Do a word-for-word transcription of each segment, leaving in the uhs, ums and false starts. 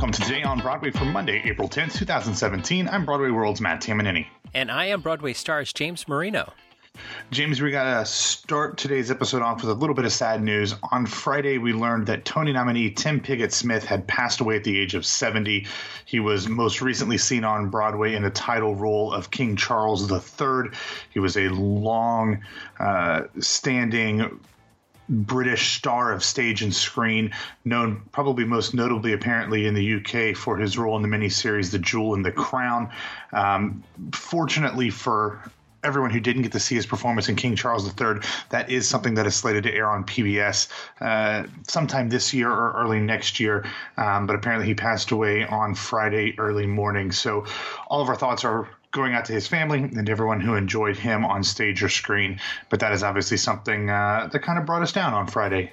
welcome to Today on Broadway for Monday, April tenth, twenty seventeen. I'm Broadway World's Matt Tamanini. And I am Broadway Stars James Marino. James, we got to start today's episode off with a little bit of sad news. On Friday, we learned that Tony nominee Tim Pigott-Smith had passed away at the age of seventy. He was most recently seen on Broadway in the title role of King Charles the Third. He was a long uh, standing British star of stage and screen, known probably most notably apparently in the U K for his role in the miniseries The Jewel and the Crown. Um, fortunately for everyone who didn't get to see his performance in King Charles the Third, that is something that is slated to air on P B S uh, sometime this year or early next year. Um, but apparently he passed away on Friday early morning. So all of our thoughts are going out to his family and everyone who enjoyed him on stage or screen. But that is obviously something uh, that kind of brought us down on Friday.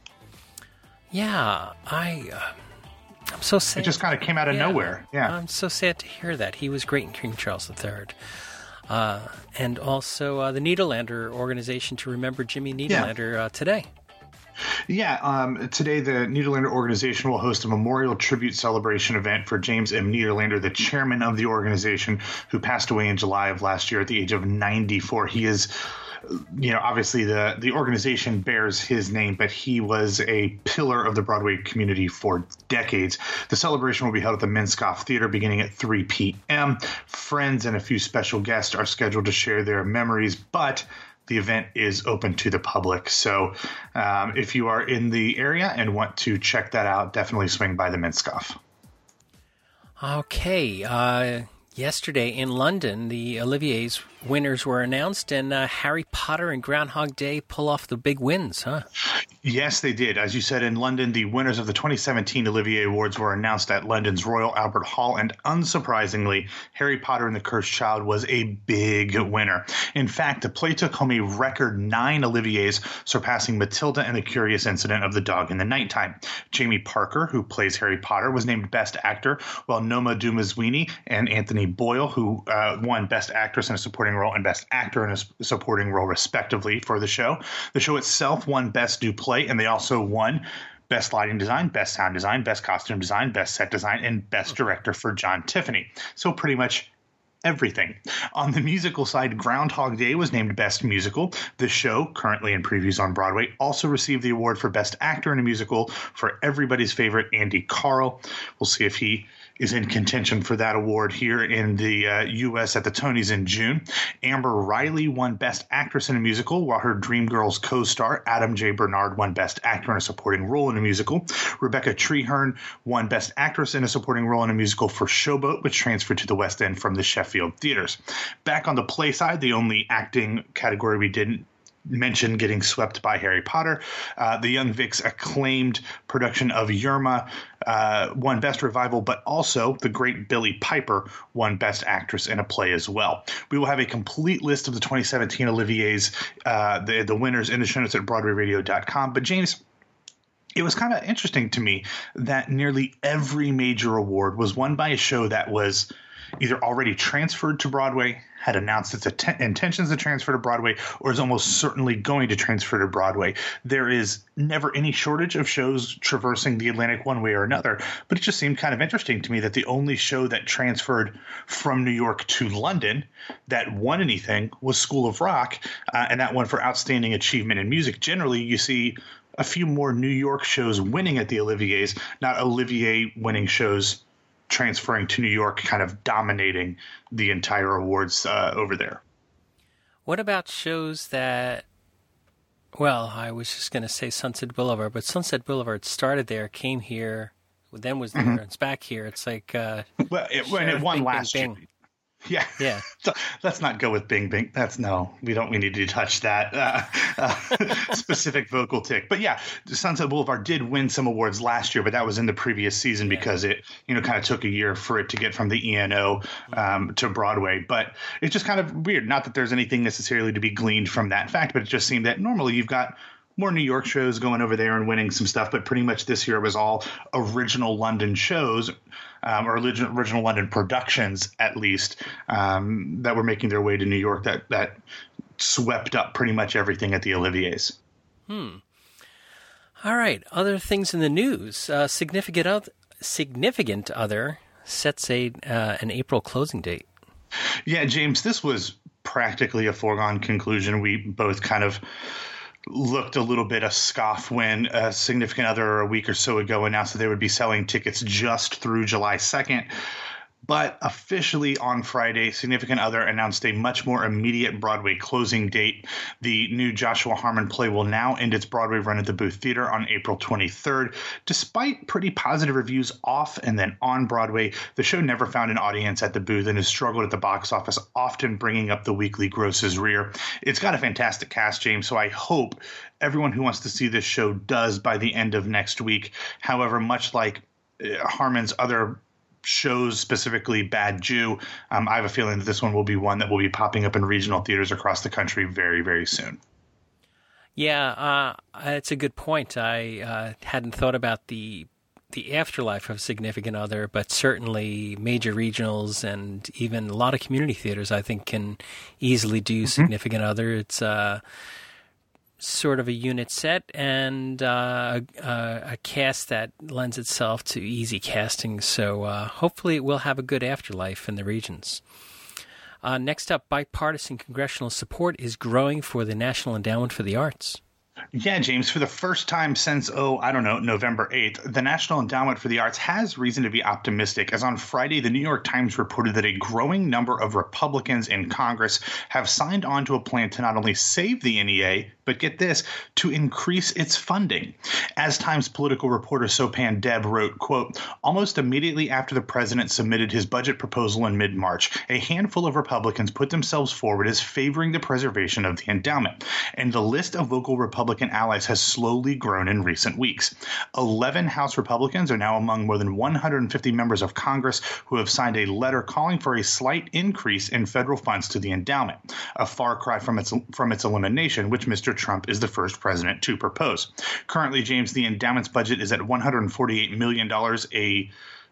Yeah, I, uh, I'm so sad. It just kind of came out of yeah, nowhere. Yeah, I'm so sad to hear that. He was great in King Charles the Third. Uh, and also uh, the Nederlander organization to remember Jimmy Nederlander yeah. uh, today. Yeah, um, today the Nederlander organization will host a memorial tribute celebration event for James M. Nederlander, the chairman of the organization, who passed away in July of last year at the age of ninety-four. He is, you know, obviously the, the organization bears his name, but he was a pillar of the Broadway community for decades. The celebration will be held at the Minskoff Theater beginning at three p.m. Friends and a few special guests are scheduled to share their memories, but the event is open to the public. So um, if you are in the area and want to check that out, definitely swing by the Minskoff. Okay. Uh, yesterday in London, the Olivier's winners were announced, and uh, Harry Potter and Groundhog Day pull off the big wins, huh? Yes, they did. As you said, in London, the winners of the twenty seventeen Olivier Awards were announced at London's Royal Albert Hall, and unsurprisingly, Harry Potter and the Cursed Child was a big winner. In fact, the play took home a record nine Oliviers, surpassing Matilda and the Curious Incident of the Dog in the Nighttime. Jamie Parker, who plays Harry Potter, was named Best Actor, while Noma Dumezweni and Anthony Boyle, who uh, won Best Actress in a Supporting Role and Best Actor in a Supporting Role, respectively, for the show. The show itself won Best New Play, and they also won Best Lighting Design, Best Sound Design, Best Costume Design, Best Set Design, and Best Director for John Tiffany. So pretty much everything. On the musical side, Groundhog Day was named Best Musical. The show, currently in previews on Broadway, also received the award for Best Actor in a Musical for everybody's favorite Andy Karl. We'll see if he is in contention for that award here in the uh, U S at the Tonys in June. Amber Riley won Best Actress in a Musical, while her Dreamgirls co-star Adam J. Bernard won Best Actor in a Supporting Role in a Musical. Rebecca Treherne won Best Actress in a Supporting Role in a Musical for Showboat, which transferred to the West End from the Sheffield theaters. Back on the play side, the only acting category we didn't mention getting swept by Harry Potter, uh, the Young Vic's acclaimed production of Yerma uh, won Best Revival, but also the great Billie Piper won Best Actress in a Play as well. We will have a complete list of the twenty seventeen Oliviers, uh, the, the winners, in the show notes at broadway radio dot com. But James, it was kind of interesting to me that nearly every major award was won by a show that was either already transferred to Broadway, had announced its att- intentions to transfer to Broadway, or is almost certainly going to transfer to Broadway. There is never any shortage of shows traversing the Atlantic one way or another, but it just seemed kind of interesting to me that the only show that transferred from New York to London that won anything was School of Rock, uh, and that one for Outstanding Achievement in Music. Generally, you see a few more New York shows winning at the Oliviers, not Olivier-winning shows transferring to New York, kind of dominating the entire awards uh, over there. What about shows that, well, I was just going to say Sunset Boulevard, but Sunset Boulevard started there, came here, then was there, mm-hmm. It's back here. It's like uh, well, it, when it won Bing, last Bing, year. Bing. Yeah, yeah. So let's not go with Bing Bing. That's no, we don't. We need to touch that uh, uh, specific vocal tick. But yeah, Sunset Boulevard did win some awards last year, but that was in the previous season yeah. because it, you know, kind of took a year for it to get from the E N O um, to Broadway. But it's just kind of weird. Not that there's anything necessarily to be gleaned from that fact, but it just seemed that normally you've got more New York shows going over there and winning some stuff, but pretty much this year it was all original London shows, um, or original, original London productions, at least, um, that were making their way to New York that, that swept up pretty much everything at the Oliviers. Hmm. All right. Other things in the news. Uh, significant, other, Significant Other sets a uh, an April closing date. Yeah, James, this was practically a foregone conclusion. We both kind of looked a little bit scoff when a Significant Other a week or so ago announced that they would be selling tickets just through July second. But officially on Friday, Significant Other announced a much more immediate Broadway closing date. The new Joshua Harmon play will now end its Broadway run at the Booth Theater on April twenty-third. Despite pretty positive reviews off and then on Broadway, the show never found an audience at the booth and has struggled at the box office, often bringing up the weekly grosses rear. It's got a fantastic cast, James, so I hope everyone who wants to see this show does by the end of next week. However, much like uh, Harmon's other shows, specifically Bad Jew, um, I have a feeling that this one will be one that will be popping up in regional theaters across the country very, very soon. Yeah, uh, it's a good point. I uh, hadn't thought about the the afterlife of Significant Other, but certainly major regionals and even a lot of community theaters, I think, can easily do mm-hmm. Significant Other. It's uh, sort of a unit set and uh, a, a cast that lends itself to easy casting. So uh, hopefully it will have a good afterlife in the regions. Uh, next up, bipartisan congressional support is growing for the National Endowment for the Arts. Yeah, James, for the first time since, oh, I don't know, November eighth, the National Endowment for the Arts has reason to be optimistic, as on Friday, the New York Times reported that a growing number of Republicans in Congress have signed on to a plan to not only save the N E A, but get this, to increase its funding. As Times political reporter Sopan Deb wrote, quote, almost immediately after the president submitted his budget proposal in mid-March, a handful of Republicans put themselves forward as favoring the preservation of the endowment, and the list of vocal Republican allies has slowly grown in recent weeks. Eleven House Republicans are now among more than one hundred fifty members of Congress who have signed a letter calling for a slight increase in federal funds to the endowment, a far cry from its from its elimination, which Mister Trump is the first president to propose. Currently, James, the endowment's budget is at one hundred forty-eight million dollars, a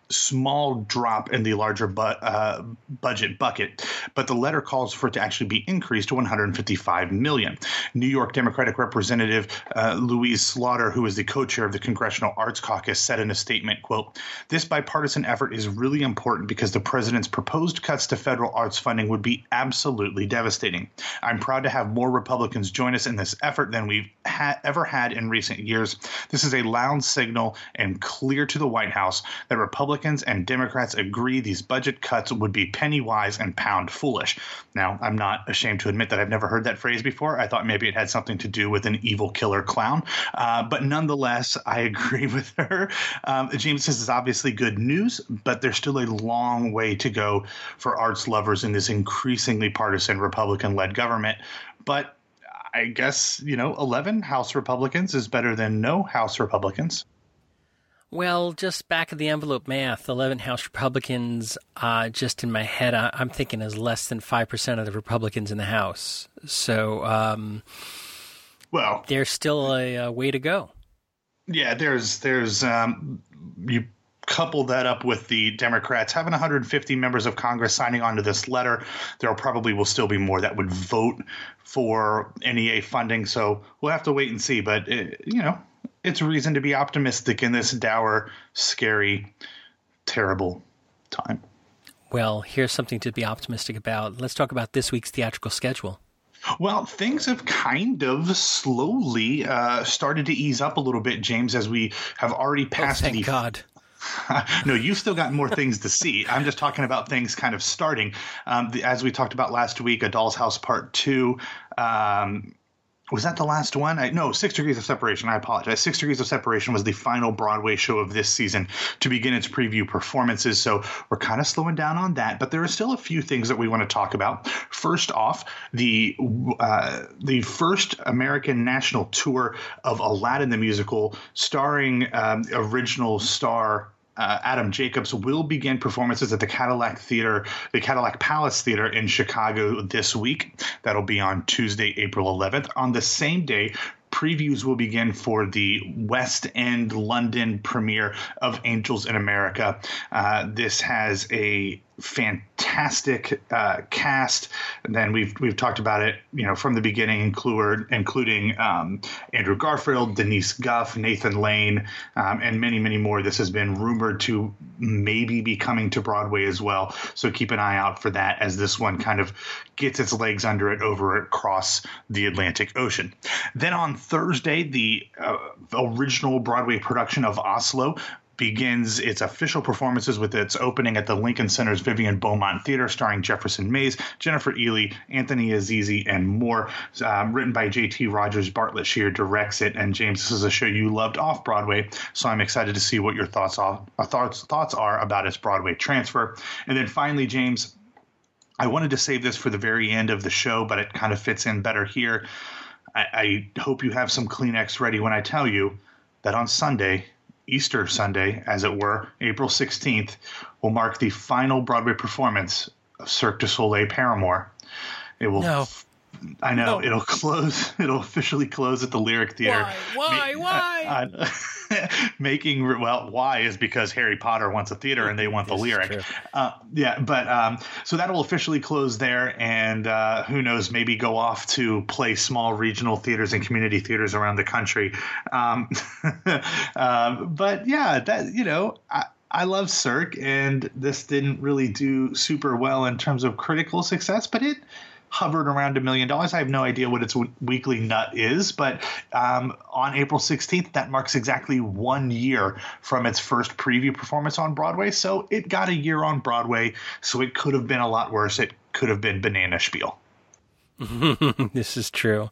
small drop in the larger bu- uh, budget bucket, but the letter calls for it to actually be increased to one hundred fifty-five million dollars. New York Democratic Representative uh, Louise Slaughter, who is the co-chair of the Congressional Arts Caucus, said in a statement, quote, this bipartisan effort is really important because the president's proposed cuts to federal arts funding would be absolutely devastating. I'm proud to have more Republicans join us in this effort than we've ha- ever had in recent years. This is a loud signal and clear to the White House that Republicans and Democrats agree these budget cuts would be penny wise and pound foolish. Now, I'm not ashamed to admit that I've never heard that phrase before. I thought maybe it had something to do with an evil killer clown. Uh, but nonetheless, I agree with her. Um, James, this is obviously good news, but there's still a long way to go for arts lovers in this increasingly partisan Republican-led government. But I guess, you know, eleven House Republicans is better than no House Republicans. Well, just back of the envelope math, eleven House Republicans, uh, just in my head, I, I'm thinking is less than five percent of the Republicans in the House. So, um, well, there's still a, a way to go. Yeah, there's, there's, um, you couple that up with the Democrats having one hundred fifty members of Congress signing on to this letter. There probably will still be more that would vote for N E A funding. So we'll have to wait and see. But, it, you know, it's reason to be optimistic in this dour, scary, terrible time. Well, here's something to be optimistic about. Let's talk about this week's theatrical schedule. Well, things have kind of slowly uh, started to ease up a little bit, James, as we have already passed oh, thank the... God. No, you've still got more things to see. I'm just talking about things kind of starting. Um, the, as we talked about last week, A Doll's House Part two. Um, was that the last one? I, no, Six Degrees of Separation. I apologize. Six Degrees of Separation was the final Broadway show of this season to begin its preview performances. So we're kind of slowing down on that. But there are still a few things that we want to talk about. First off, the uh, the first American national tour of Aladdin the Musical, starring um, original star Uh, Adam Jacobs, will begin performances at the Cadillac Theater, the Cadillac Palace Theater in Chicago this week. That'll be on Tuesday, April eleventh. On the same day, previews will begin for the West End London premiere of Angels in America. Uh, this has a fantastic uh, cast. And then we've we've talked about it, you know, from the beginning, include, including um, Andrew Garfield, Denise Guff, Nathan Lane, um, and many, many more. This has been rumored to maybe be coming to Broadway as well. So keep an eye out for that as this one kind of gets its legs under it over across the Atlantic Ocean. Then on Thursday, the uh, original Broadway production of Oslo begins its official performances with its opening at the Lincoln Center's Vivian Beaumont Theater, starring Jefferson Mays, Jennifer Ely, Anthony Azizi, and more. Um, written by J T Rogers, Bartlett Shear directs it. And James, this is a show you loved off Broadway, so I'm excited to see what your thoughts are, thoughts thoughts are about its Broadway transfer. And then finally, James, I wanted to save this for the very end of the show, but it kind of fits in better here. I, I hope you have some Kleenex ready when I tell you that on Sunday, Easter Sunday, as it were, April sixteenth, will mark the final Broadway performance of Cirque du Soleil Paramore. It will. No. I know. No. It'll close. It'll officially close at the Lyric Theater. Why? Why? Ma- why? Uh, uh, making well, why is because Harry Potter wants a theater and they want the Lyric. Uh, yeah, but um, so that'll officially close there, and uh, who knows, maybe go off to play small regional theaters and community theaters around the country. Um, um, but yeah, that you know. I, I love Cirque, and this didn't really do super well in terms of critical success, but it hovered around a million dollars. I have no idea what its w- weekly nut is, but um, on April sixteenth, that marks exactly one year from its first preview performance on Broadway. So it got a year on Broadway, so it could have been a lot worse. It could have been Banana Spiel. This is true.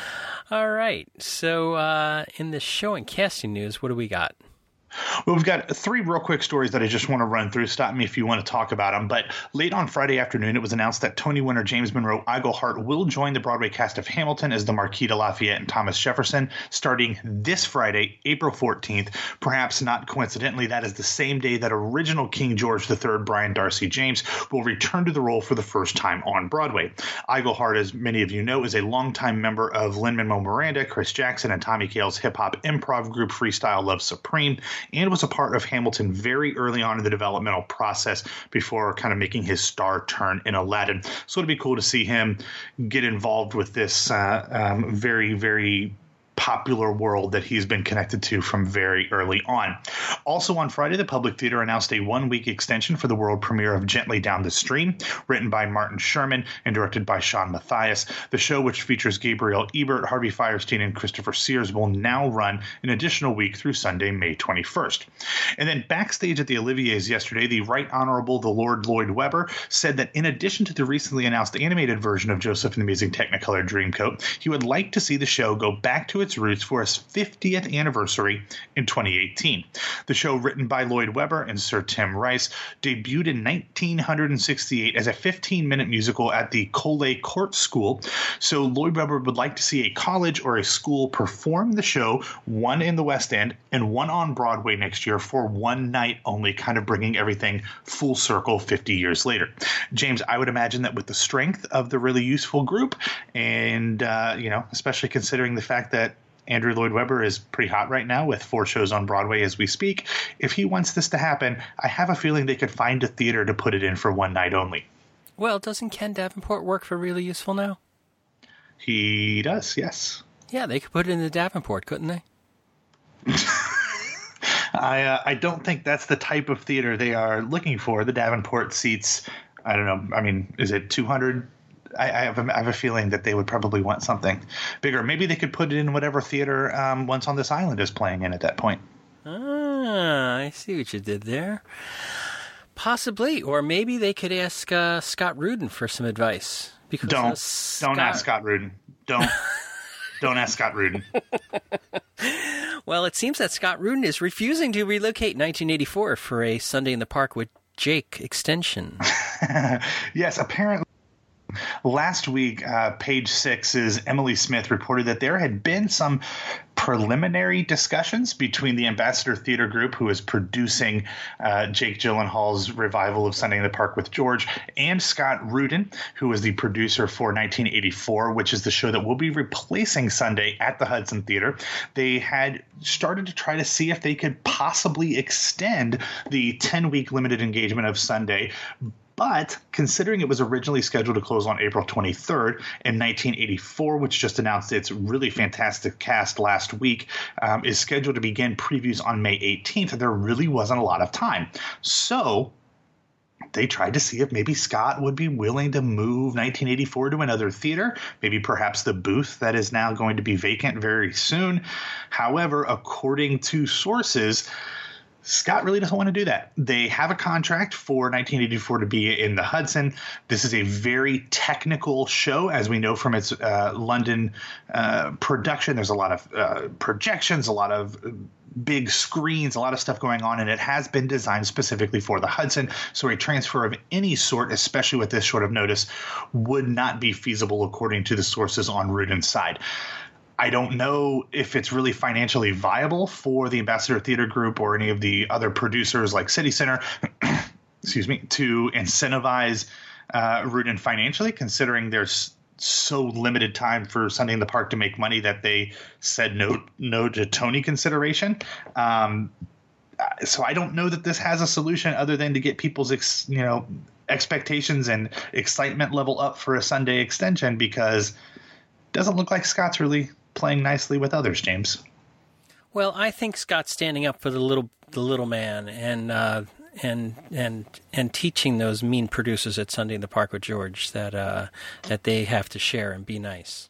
All right. So uh, in the show and casting news, what do we got? Well, we've got three real quick stories that I just want to run through. Stop me if you want to talk about them. But late on Friday afternoon, it was announced that Tony winner James Monroe Iglehart will join the Broadway cast of Hamilton as the Marquis de Lafayette and Thomas Jefferson starting this Friday, April fourteenth. Perhaps not coincidentally, that is the same day that original King George the Third, Brian Darcy James, will return to the role for the first time on Broadway. Iglehart, as many of you know, is a longtime member of Lin-Manuel Miranda, Chris Jackson, and Tommy Kail's hip-hop improv group Freestyle Love Supreme, and was a part of Hamilton very early on in the developmental process before kind of making his star turn in Aladdin. So it'd be cool to see him get involved with this uh, um, very, very popular world that he's been connected to from very early on. Also on Friday, the Public Theater announced a one-week extension for the world premiere of Gently Down the Stream, written by Martin Sherman and directed by Sean Mathias. The show, which features Gabriel Ebert, Harvey Fierstein, and Christopher Sears, will now run an additional week through Sunday, May twenty-first. And then backstage at the Olivier's yesterday, the Right Honorable the Lord Lloyd Webber said that in addition to the recently announced animated version of Joseph and the Amazing Technicolor Dreamcoat, he would like to see the show go back to its roots for its fiftieth anniversary in twenty eighteen. The show, written by Lloyd Webber and Sir Tim Rice, debuted in nineteen sixty-eight as a fifteen-minute musical at the Collet Court School. So Lloyd Webber would like to see a college or a school perform the show, one in the West End and one on Broadway next year for one night only, kind of bringing everything full circle fifty years later. James, I would imagine that with the strength of the really useful group, and uh, you know, especially considering the fact that Andrew Lloyd Webber is pretty hot right now with four shows on Broadway as we speak. If he wants this to happen, I have a feeling they could find a theater to put it in for one night only. Well, doesn't Ken Davenport work for Really Useful now? He does, yes. Yeah, they could put it in the Davenport, couldn't they? I uh, I don't think that's the type of theater they are looking for. The Davenport seats, I don't know, I mean, is it two hundred? I, I, have a, I have a feeling that they would probably want something bigger. Maybe they could put it in whatever theater um, Once on This Island is playing in at that point. Ah, I see what you did there. Possibly. Or maybe they could ask uh, Scott Rudin for some advice. Because don't. Uh, Scott... Don't ask Scott Rudin. Don't. Don't ask Scott Rudin. Well, it seems that Scott Rudin is refusing to relocate in nineteen eighty-four for a Sunday in the Park with Jake extension. Yes, apparently. Last week, uh, Page Six's Emily Smith reported that there had been some preliminary discussions between the Ambassador Theater Group, who is producing uh, Jake Gyllenhaal's revival of Sunday in the Park with George, and Scott Rudin, who is the producer for nineteen eighty-four, which is the show that will be replacing Sunday at the Hudson Theater. They had started to try to see if they could possibly extend the ten-week limited engagement of Sunday But considering it was originally scheduled to close on April twenty-third in nineteen eighty-four, which just announced its really fantastic cast last week, um, is scheduled to begin previews on May eighteenth, there really wasn't a lot of time. So they tried to see if maybe Scott would be willing to move nineteen eighty-four to another theater, maybe perhaps the booth that is now going to be vacant very soon. However, according to sources, Scott really doesn't want to do that. They have a contract for nineteen eighty-four to be in the Hudson. This is a very technical show, as we know from its uh, London uh, production. There's a lot of uh, projections, a lot of big screens, a lot of stuff going on, and it has been designed specifically for the Hudson. So a transfer of any sort, especially with this short of notice, would not be feasible according to the sources on Rudin's side. I don't know if it's really financially viable for the Ambassador Theater Group or any of the other producers like City Center, excuse me, to incentivize uh, Rudin financially, considering there's so limited time for Sunday in the Park to make money that they said no no to Tony consideration. Um, so I don't know that this has a solution other than to get people's ex, you know expectations and excitement level up for a Sunday extension, because it doesn't look like Scott's really playing nicely with others, James. Well, I think Scott's standing up for the little the little man and uh, and and and teaching those mean producers at Sunday in the Park with George that uh, that they have to share and be nice.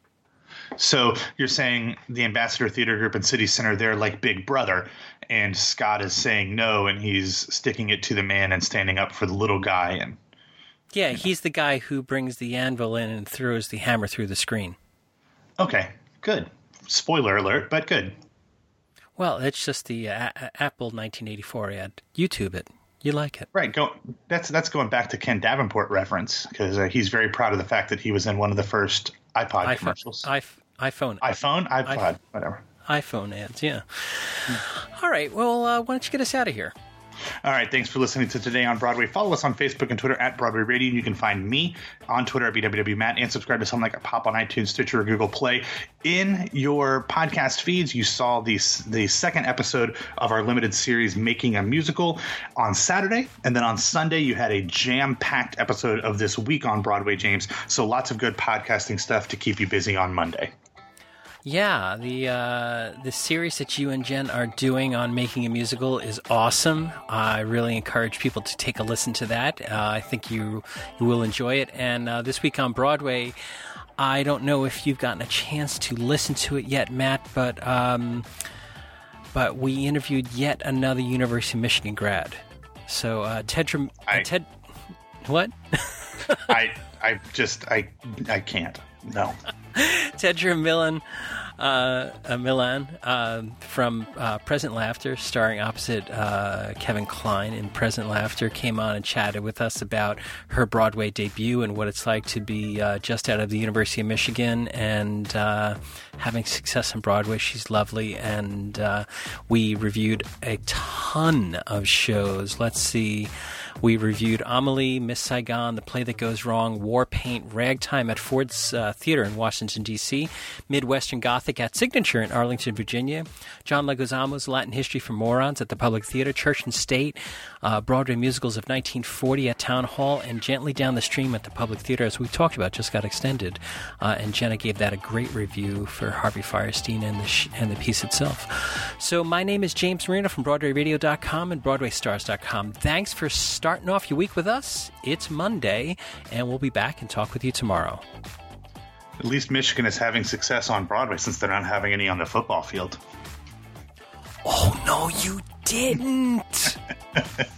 So you're saying the Ambassador Theater Group and City Center, they're like Big Brother, and Scott is saying no, and he's sticking it to the man and standing up for the little guy. And yeah, he's the guy who brings the anvil in and throws the hammer through the screen. Okay, good. Spoiler alert, but good. Well, it's just the uh, Apple nineteen eighty-four ad. YouTube it. You like it. Right. Go. That's that's going back to Ken Davenport reference, because uh, he's very proud of the fact that he was in one of the first iPod iPhone, commercials. iPhone. iPhone. iPhone? iPod. iPhone. Whatever. iPhone ads, yeah. Hmm. All right. Well, uh, why don't you get us out of here? All right. Thanks for listening to Today on Broadway. Follow us on Facebook and Twitter at Broadway Radio. You can find me on Twitter at B W W Matt, and subscribe to Something Like a Pop on iTunes, Stitcher, or Google Play. In your podcast feeds, you saw the, the second episode of our limited series, Making a Musical, on Saturday. And then on Sunday, you had a jam-packed episode of This Week on Broadway, James. So lots of good podcasting stuff to keep you busy on Monday. Yeah, the uh, the series that you and Jen are doing on Making a Musical is awesome. I really encourage people to take a listen to that. Uh, I think you, you will enjoy it. And uh, This Week on Broadway, I don't know if you've gotten a chance to listen to it yet, Matt, but um, but we interviewed yet another University of Michigan grad. So uh, Ted, I, uh, Ted, what? I I just I I can't. No. Tedra Millan, uh, uh, Milan uh, from uh, Present Laughter, starring opposite uh, Kevin Kline in Present Laughter, came on and chatted with us about her Broadway debut and what it's like to be uh, just out of the University of Michigan and uh, having success on Broadway. She's lovely, and uh, we reviewed a ton of shows. Let's see. We reviewed Amelie, Miss Saigon, The Play That Goes Wrong, War Paint, Ragtime at Ford's uh, Theater in Washington, D C, Midwestern Gothic at Signature in Arlington, Virginia, John Leguizamo's Latin History for Morons at the Public Theater, Church and State, uh, Broadway Musicals of nineteen forty at Town Hall, and Gently Down the Stream at the Public Theater, as we talked about, just got extended. Uh, and Jenna gave that a great review for Harvey Fierstein and the, sh- and the piece itself. So my name is James Marino from Broadway Radio dot com and Broadway Stars dot com. Thanks for starting off your week with us. It's Monday, and we'll be back and talk with you tomorrow. At least Michigan is having success on Broadway since they're not having any on the football field. Oh, no, you didn't.